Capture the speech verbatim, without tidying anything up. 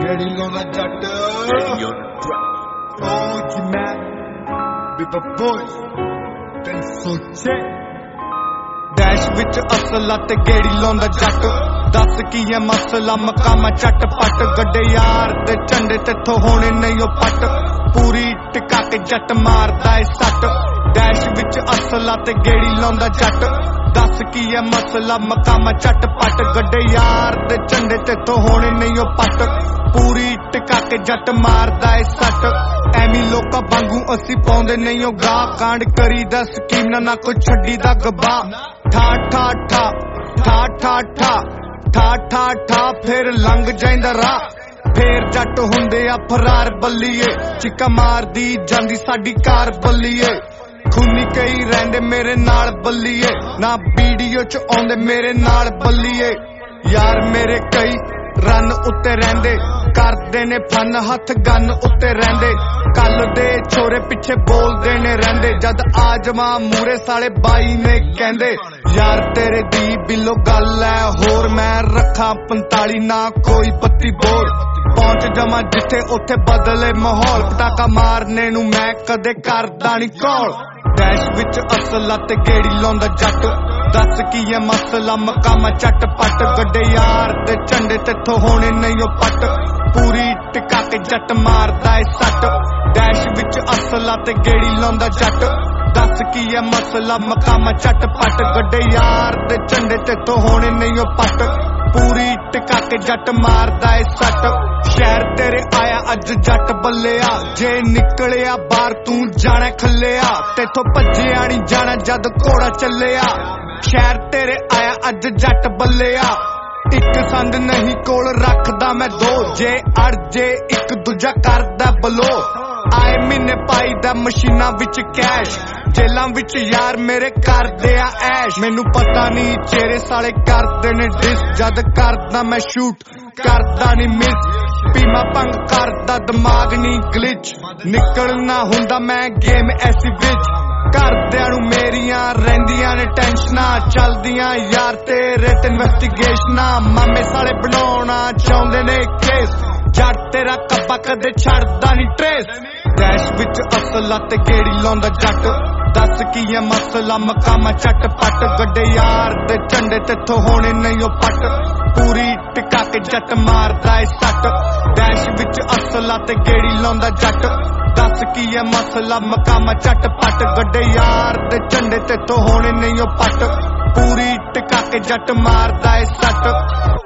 Getting on the jut, Getting on the track. oh जी मैं with the boys ਤੈਨੂੰ ਸੋਚੇ dash ਵਿੱਚ ਅਸਲਾ ਤੇ ਗੇੜੀ ਲਾਉਂਦਾ ਜੱਟ ਦੱਸ ਕੀ ਐ ਮਸਲਾ ਮਕਾਮਾ ਚੱਟ ਪੱਟ ਗੱਡੇ ਯਾਰ ਤੇ ਝੰਡੇ ਤੇਥੋਂ ਹੋਣੇ ਨਹੀਂ ਉਹ ਪੱਟ ਪੂਰੀ ਟਿਕਾ ਕੇ ਜੱਟ ਮਾਰਦਾ ਏ ਸੱਟ ਡੈਸ਼ ਵਿੱਚ ਅਸਲਾ ਤੇ ਗੇੜੀ ਲਾਉਂਦਾ ਜੱਟ ਦੱਸ ਕੀ ਐ ਮਸਲਾ ਮਕਾਮਾ ਚੱਟ ਪੱਟ ਗੱਡੇ ਯਾਰ ਤੇ ਝੰਡੇ ਤੇਥੋਂ ਹੋਣੇ ਨਹੀਂ ਉਹ ਪੱਟ ਪੂਰੀ ਟਿਕਾ ਕੇ ਜੱਟ ਮਾਰਦਾ ਏ ਸੱਟ ਐਵੇਂ ਲੋਕਾਂ ਵਾਂਗੂ ਅਸੀਂ ਪਾਉਂਦੇ ਨਹੀਂ ਉਹ ਗਾਹ ਕਾਂਡ ਕਰੀਦਾ ਸਕੀਮ ਨਾ ਨਾ ਕੋਈ ਛੱਡੀ ਦਾ ਗਬਾ ਠਾ ਠਾ ਠਾ ਠਾ ਠਾ ਠਾ ਠਾ ਠਾ ਠਾ ਫਿਰ ਲੰਘ ਜਾਂਦਾ ਰਾਹ ਫੇਰ ਜੱਟ ਹੁੰਦੇ ਆ ਫਰਾਰ ਬੱਲੀਏ ਚਿੱਕਾ ਮਾਰਦੀ ਜਾਂਦੀ ਸਾਡੀ ਕਾਰ ਬੱਲੀਏ ਖੂਨੀ ਕਈ ਰਹਿੰਦੇ ਮੇਰੇ ਨਾਲ ਬੱਲੀਏ ਨਾ ਵੀਡੀਓ ਚ ਆਉਂਦੇ ਮੇਰੇ ਨਾਲ ਬੱਲੀਏ ਯਾਰ ਮੇਰੇ ਕਈ ਰਨ ਉੱਤੇ ਰਹਿੰਦੇ ਕਰਦੇ ਨੇ ਫਨ ਹੱਥ ਗੰਨ ਉੱਤੇ ਰਹਿੰਦੇ ਕੱਲ ਦੇ ਛੋਰੇ ਪਿੱਛੇ ਬੋਲਦੇ ਨੇ ਰਹਿੰਦੇ ਜਦ ਆਜਮਾ ਮੂਰੇ ਸਾਲੇ ਬਾਈ ਨੇ ਕਹਿੰਦੇ ਯਾਰ ਤੇਰੇ ਦੀ ਬਿੱਲੋ ਗੱਲ ਐ ਹੋਰ ਮੈਂ ਰੱਖਾਂ ਪੰਤਾਲੀ ਨਾ ਕੋਈ ਪੱਤੀ ਬੋਲ ਪਹੁੰਚ ਜਮਾ ਜਿੱਥੇ ਉੱਥੇ ਬਦਲੇ ਮਾਹੌਲ ਪਟਾਕਾ ਮਾਰਨੇ ਨੂੰ ਮੈਂ ਕਦੇ ਕਰਦਾ ਨੀ ਕੌਲ ਡੈਸ਼ ਵਿੱਚ ਅਸਲਾ ਤੇ ਗੇੜੀ ਲਾਉਂਦਾ ਜੱਟ ਦੱਸ ਕੀ ਐ ਮਸਲਾ ਮਕਾਮਾ ਚੱਟ ਪੱਟ ਗੱਡੇ ਯਾਰ ਤੇ ਝੰਡੇ ਤੇਥੋਂ ਹੋਣੇ ਨਹੀਂ ਉਹ ਪੱਟ ਪੂਰੀ ਟਿਕਾ ਕੇ ਜੱਟ ਮਾਰਦਾ ਏ ਸੱਟ ਡੈਸ਼ ਵਿੱਚ ਅਸਲਾ ਤੇ ਗੇੜੀ ਲਾਉਂਦਾ ਜੱਟ ਦੱਸ ਕੀ ਐ ਮਸਲਾ ਮਕਾਮਾ ਚੱਟ ਪੱਟ ਗੱਡੇ ਯਾਰ ਤੇ ਝੰਡੇ ਤੇਥੋਂ ਹੋਣੇ ਨਹੀਂ ਉਹ ਪੱਟ ਪੂਰੀ ਟਿਕਾ ਕੇ ਜੱਟ ਮਾਰਦਾ ਏ ਸੱਟ ਸ਼ਹਿਰ ਤੇਰੇ ਆਇਆ ਅੱਜ ਜੱਟ ਬੱਲਿਆ ਜੇ ਨਿਕਲਿਆ ਬਾਹਰ ਤੂੰ ਜਾਣਾ ਖੱਲਿਆ ਤੇਥੋਂ ਭੱਜਿਆ ਨੀ ਜਾਣਾ ਜਦ ਘੋੜਾ ਚੱਲਿਆ ਸ਼ਹਿਰ ਤੇਰੇ ਆਇਆ ਅੱਜ ਜੱਟ ਬੱਲਿਆ ਇੱਕ ਸੰਦ ਨਹੀਂ ਕੋਲ ਰੱਖਦਾ ਮੈਂ ਦੋ ਜੇ ਅੜ ਜੇ ਇੱਕ ਦੂਜਾ ਕਰਦਾ ਬਲੋ ਆਏ ਮਹੀਨੇ ਪਾਈਦਾ ਮਸ਼ੀਨਾਂ ਵਿੱਚ ਕੈਸ਼ ਜੇਲਾਂ ਵਿੱਚ ਯਾਰ ਮੇਰੇ ਕਰਦੇ ਆ ਐਸ਼ ਮੈਨੂੰ ਪਤਾ ਨਹੀਂ ਚਿਹਰੇ ਸਾਲੇ ਕਰਦੇ ਨੇ ਡਿਸ ਜਦ ਕਰਦਾ ਮੈਂ ਸ਼ੂਟ ਕਰਦਾ ਨੀ ਮਿਸ ਪੀਮਾ ਭੰਗ ਕਰਦਾ ਦਿਮਾਗ ਨੀ ਗਲਿਚ ਨਿਕਲਣਾ ਹੁੰਦਾ ਮੈਂ ਗੇਮ ਐਸੀ ਵਿੱਚ ਘਰਦਿਆਂ ਨੂੰ ਮੇਰੀਆਂ ਰਹਿੰਦੀਆਂ ਨੇ ਟੈਨਸ਼ਨਾਂ ਚੱਲਦੀਆਂ ਯਾਰ ਤੇਰੇ ਤੇ ਇਨਵੈਸਟੀਗੇਸ਼ਨਾਂ ਮਾਮੇ ਸਾਲੇ ਬਣਾਉਣਾ ਚਾਹੁੰਦੇ ਨੇ ਕੇਸ ਜੱਟ ਤੇਰਾ ਕੱਬਾ ਕਦੇ ਛੱਡਦਾ ਨੀ ਟ੍ਰੇਸ ਡੈਸ਼ ਵਿੱਚ ਅਸਲਾ ਤੇ ਗੇੜੀ ਲਾਉਂਦਾ ਜੱਟ ਦੱਸ ਕੀ ਐ ਮਸਲਾ ਮਕਾਮਾ ਚੱਟ ਪੱਟ ਗੱਡੇ ਯਾਰ ਤੇ ਝੰਡੇ ਤੇਥੋਂ ਹੋਣੇ ਨਹੀਂ ਉਹ ਪੱਟ ਪੂਰੀ ਟਿਕਾ ਕੇ ਜੱਟ ਮਾਰਦਾ ਏ ਸੱਟ ਡੈਸ਼ ਵਿੱਚ ਅਸਲਾ ਤੇ ਗੇੜੀ ਲਾਉਂਦਾ ਜੱਟ ਦੱਸ ਕੀ ਐ ਮਸਲਾ ਮਕਾਮਾ ਚੱਟ ਪੱਟ ਗੱਡੇ ਯਾਰ ਤੇ ਝੰਡੇ ਤੇਥੋਂ ਹੋਣੇ ਨਹੀਂ ਉਹ ਪੱਟ ਪੂਰੀ ਟਿਕਾ ਕੇ ਜੱਟ ਮਾਰਦਾ ਏ ਸੱਟ